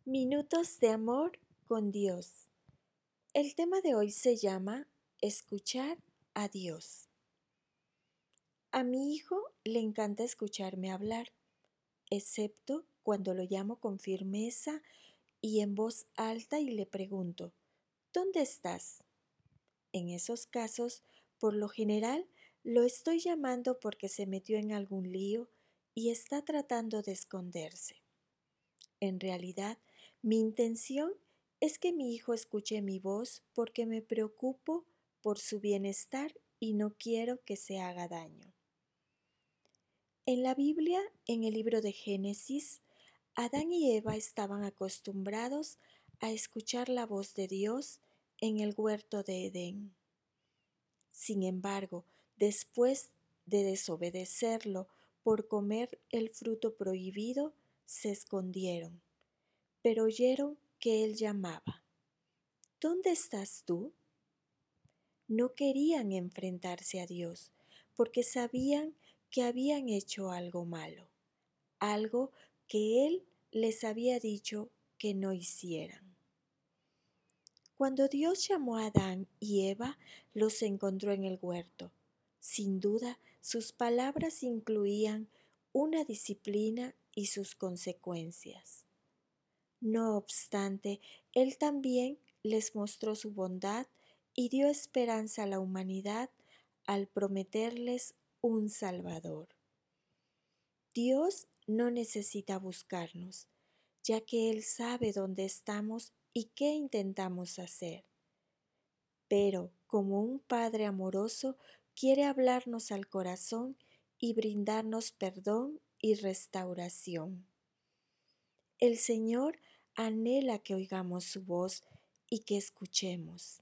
Minutos de amor con Dios. El tema de hoy se llama Escuchar a Dios. A mi hijo le encanta escucharme hablar, excepto cuando lo llamo con firmeza y en voz alta y le pregunto, ¿dónde estás? En esos casos, por lo general, lo estoy llamando porque se metió en algún lío y está tratando de esconderse. En realidad, mi intención es que mi hijo escuche mi voz porque me preocupo por su bienestar y no quiero que se haga daño. En la Biblia, en el libro de Génesis, Adán y Eva estaban acostumbrados a escuchar la voz de Dios en el huerto de Edén. Sin embargo, después de desobedecerlo por comer el fruto prohibido, se escondieron, pero oyeron que él llamaba. ¿Dónde estás tú? No querían enfrentarse a Dios porque sabían que habían hecho algo malo, algo que Él les había dicho que no hicieran. Cuando Dios llamó a Adán y Eva, los encontró en el huerto. Sin duda, sus palabras incluían una disciplina y sus consecuencias. No obstante, Él también les mostró su bondad y dio esperanza a la humanidad al prometerles un Salvador. Dios no necesita buscarnos, ya que Él sabe dónde estamos y qué intentamos hacer. Pero, como un Padre amoroso, quiere hablarnos al corazón y brindarnos perdón y restauración. El Señor anhela que oigamos su voz y que escuchemos.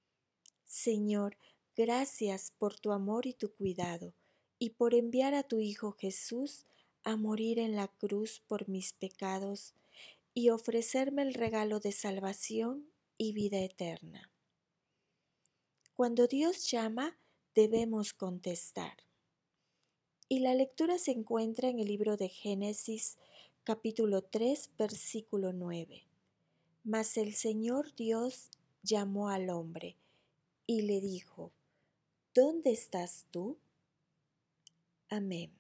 Señor, gracias por tu amor y tu cuidado y por enviar a tu Hijo Jesús a morir en la cruz por mis pecados y ofrecerme el regalo de salvación y vida eterna. Cuando Dios llama, debemos contestar. Y la lectura se encuentra en el libro de Génesis, capítulo 3, versículo 9. Mas el Señor Dios llamó al hombre y le dijo, ¿dónde estás tú? Amén.